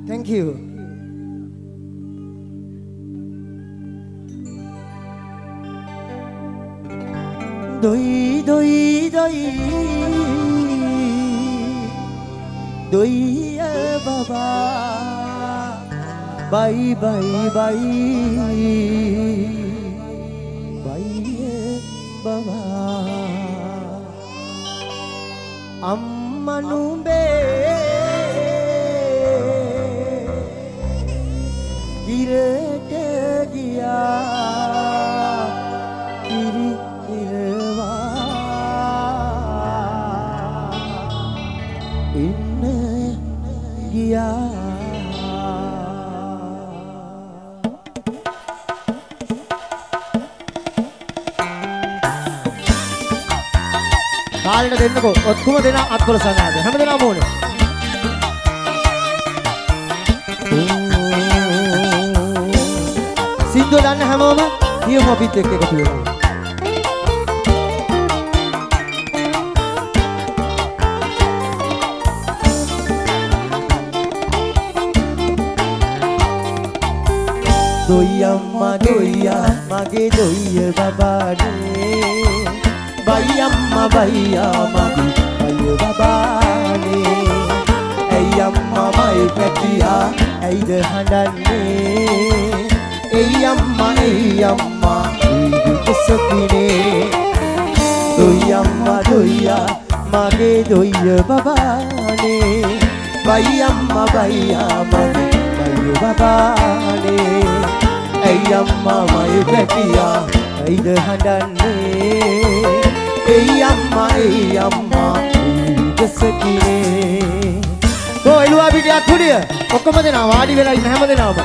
Thank you. Doi doi doi doi baba bye bye bye bye baba amma numbe girete giya kiri kirwa inne giya කාලෙට දෙන්නකෝ ඔක්කොම දෙනා අත්වල සනාද හැමදෙනාම ඕනේ සින්දුව දන්න හැමෝම කියමු අපිත් එක්ක එකතු වෙමු doyamma doya mage doya babane bayamma bayya mage bayya babane ei amma mai petiya eida handanne ei amma idusapine doyamma doya mage doya babane bayamma bayya mage bayya babane ei amma mai petiya eida handanne ei amma idusapine तो एलुआ बिटिया थोड़ी ඔක්කොම දෙනා වාඩි වෙලා ඉන්න හැම දෙනාම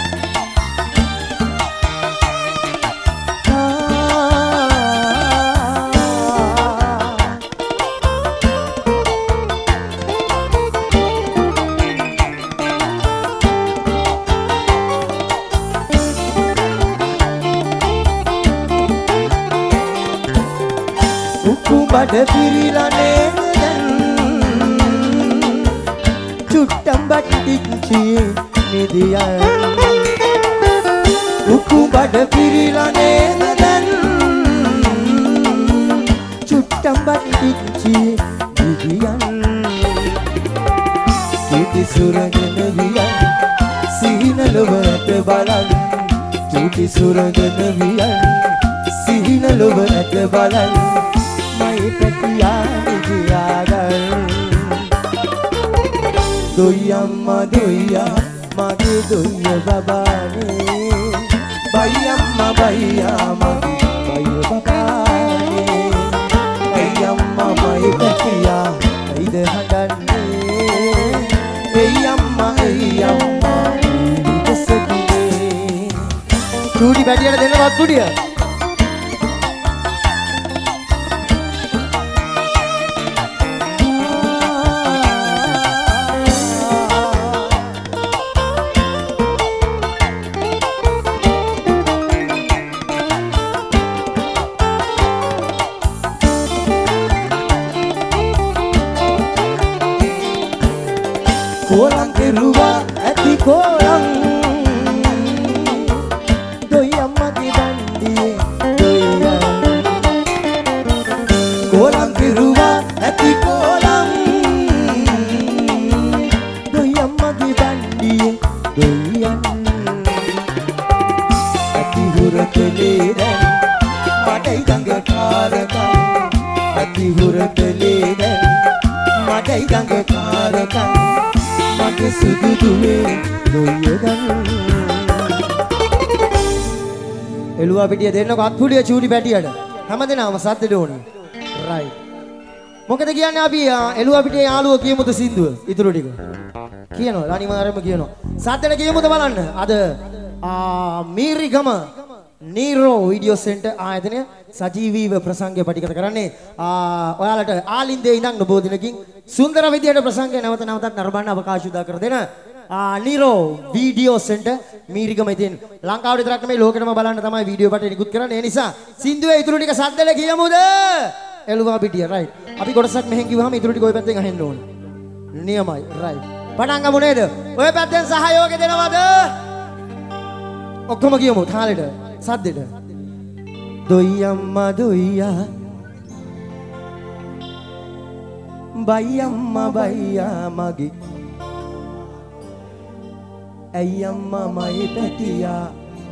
උකුඹඩ පිරිලානේ චුට්ටම්බට්ටිච්චි නිදියන් උකුඹඩ පිරිලා නේද දැන් චුට්ටම්බට්ටිච්චි නිදියන් චුටි සුරගෙන වියන් සිහිනලොවට බලන් චුටි සුරගෙන වියන් සිහිනලොවට බලන් මයි පැටියා නිදියාගල් doyamma doya mage doya babane bayamma bayya mage bayya babane ei amma mai petiya eida handanne ei amma idusapine chudi පැටියට දෙන්නවත් කුඩිය kolang keruwa ati kolang doyamma di bandi doya kolang keruwa ati kolang doyamma di bandi doyan ati huratele den madai danga karakan ati huratele den madai danga karakan mage sududuwe doyadan එළුවා පිටිය දෙන්නකො අත්පුඩිය චූටි පැටියට හැමදෙනාම සද්දෙට ඕනේ right මොකද කියන්නේ අපි එළුවා පිටියේ යාළුවෝ කියමුද සින්දුව ඉතුරු ටික කියනවා අනිවාර්යයෙන්ම කියනවා සද්දෙට කියමුද බලන්න අද මීරිගම නීරෝ වීඩියෝ සෙන්ටර් ආයතනය සජීවීව ප්‍රසංගය පටිගත කරන්නේ ඔයාලට ආලින්දේ ඉඳන් බොහෝ දිනකින් සුන්දර විදියට ප්‍රසංගය නැවත නැවතත් නරඹන්න අවකාශ උදා කර දෙන නීරෝ වීඩියෝ සෙන්ටර් මීරිගම ඉතින් ලංකාවට විතරක් නෙමෙයි ලෝකෙටම බලන්න තමයි වීඩියෝ පටේ නිකුත් කරන්නේ ඒ නිසා සින්දුවේ ඉතුරු ටික සද්දල කියමුද එළුවා පිටිය රයිට් අපි කොටසක් මෙහෙන් කිව්වහම ඉතුරු ටික ওই පැත්තෙන් අහෙන්න ඕනේ නියමයි රයිට් පටන් ගමු නේද? ඔය පැත්තෙන් සහයෝගය දෙනවද? ඔක්කොම කියමු තාලෙට සද්දෙට. දොයි අම්මා දොයියා බයි අම්මා බයියා මගේ ඇයි අම්මා මයි පැටියා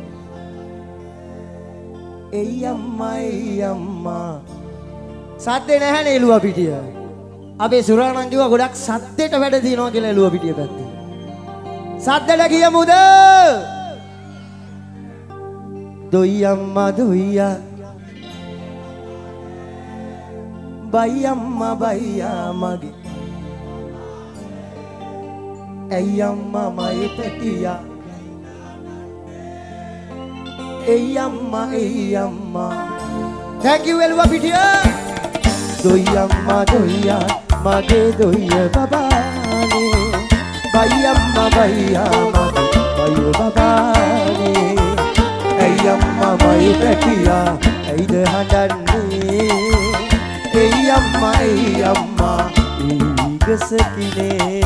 එයි අම්මා සද්දේ නැහැනේ එළුවා පිටිය. අපේ සුරාණන් කිව්වා ගොඩක් සද්දෙට වැඩ තියනවා කියලා එළුවා පිටිය පැත්තේ. සද්දෙට කියමුද? දොයි අම්මා දොයියා බයි අම්මා බයියා මගේ ඇයි අම්මා මයි පැටියා එයි අම්මා thank you එළුවා පිටිය. දොයි අම්මා දොයියා මගේ දොයිය බබානේ බයි අම්මා බයියා මගේ බයිය බබානේ ඇයි අම්මා මයි පැටියා ඇයිද හඬන්නේ එයි අම්මා ඊගසකිනේ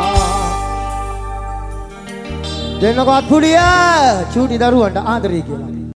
දෙන්නකො අත්පුඩිය චූටි දරුවන්ට ආදරේ කියලා.